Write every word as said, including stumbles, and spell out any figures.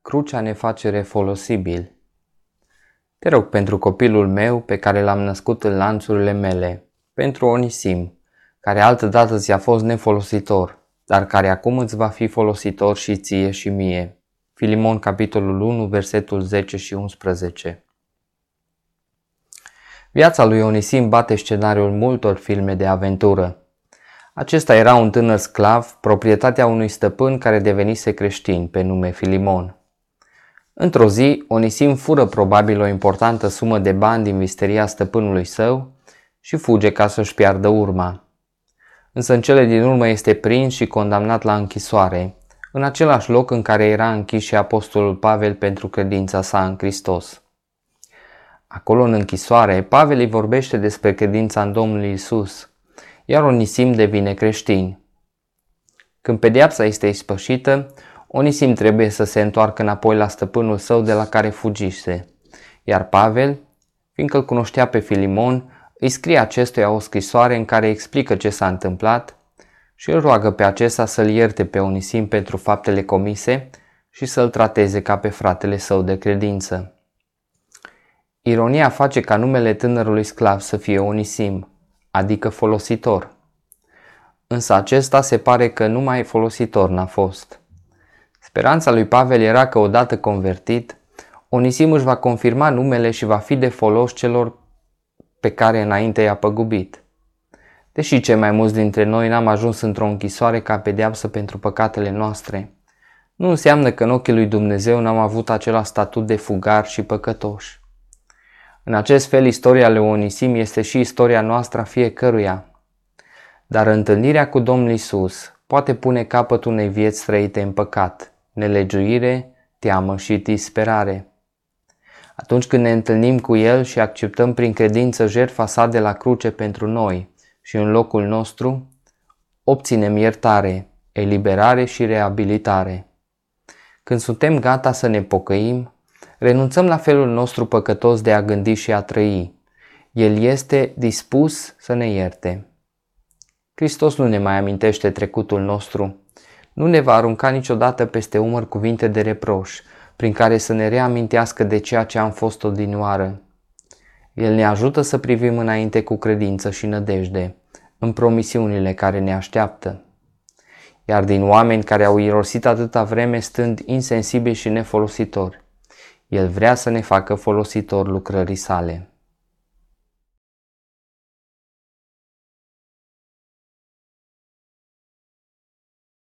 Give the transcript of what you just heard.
Crucea ne face refolosibil. Te rog pentru copilul meu pe care l-am născut în lanțurile mele, pentru Onisim, care altădată ți-a fost nefolositor, dar care acum îți va fi folositor și ție și mie. Filimon, capitolul unu, versetul zece și unsprezece. Viața lui Onisim bate scenariul multor filme de aventură. Acesta era un tânăr sclav, proprietatea unui stăpân care devenise creștin, pe nume Filimon. Într-o zi, Onisim fură probabil o importantă sumă de bani din visteria stăpânului său și fuge ca să-și piardă urma. Însă în cele din urmă este prins și condamnat la închisoare, în același loc în care era închis și apostolul Pavel pentru credința sa în Hristos. Acolo în închisoare, Pavel îi vorbește despre credința în Domnul Iisus, iar Onisim devine creștin. Când pedeapsa este ispășită, Onisim trebuie să se întoarcă înapoi la stăpânul său de la care fugise, iar Pavel, fiindcă îl cunoștea pe Filimon, îi scrie acestuia o scrisoare în care explică ce s-a întâmplat și îl roagă pe acesta să-l ierte pe Onisim pentru faptele comise și să-l trateze ca pe fratele său de credință. Ironia face ca numele tânărului sclav să fie Onisim, adică folositor. Însă acesta se pare că numai folositor n-a fost. Speranța lui Pavel era că odată convertit, Onisim își va confirma numele și va fi de folos celor pe care înainte i-a păgubit. Deși cei mai mulți dintre noi n-am ajuns într-o închisoare ca pedeapsă pentru păcatele noastre, nu înseamnă că în ochii lui Dumnezeu n-am avut același statut de fugar și păcătoși. În acest fel, istoria lui Onisim este și istoria noastră a fiecăruia. Dar întâlnirea cu Domnul Iisus poate pune capăt unei vieți trăite în păcat, nelegiuire, teamă și disperare. Atunci când ne întâlnim cu El și acceptăm prin credință jertfa sa de la cruce pentru noi și în locul nostru, obținem iertare, eliberare și reabilitare. Când suntem gata să ne pocăim, renunțăm la felul nostru păcătos de a gândi și a trăi. El este dispus să ne ierte. Hristos nu ne mai amintește trecutul nostru, nu ne va arunca niciodată peste umăr cuvinte de reproș, prin care să ne reamintească de ceea ce am fost odinioară. El ne ajută să privim înainte cu credință și nădejde, în promisiunile care ne așteaptă. Iar din oameni care au irosit atâta vreme stând insensibili și nefolositori, El vrea să ne facă folositori lucrării sale.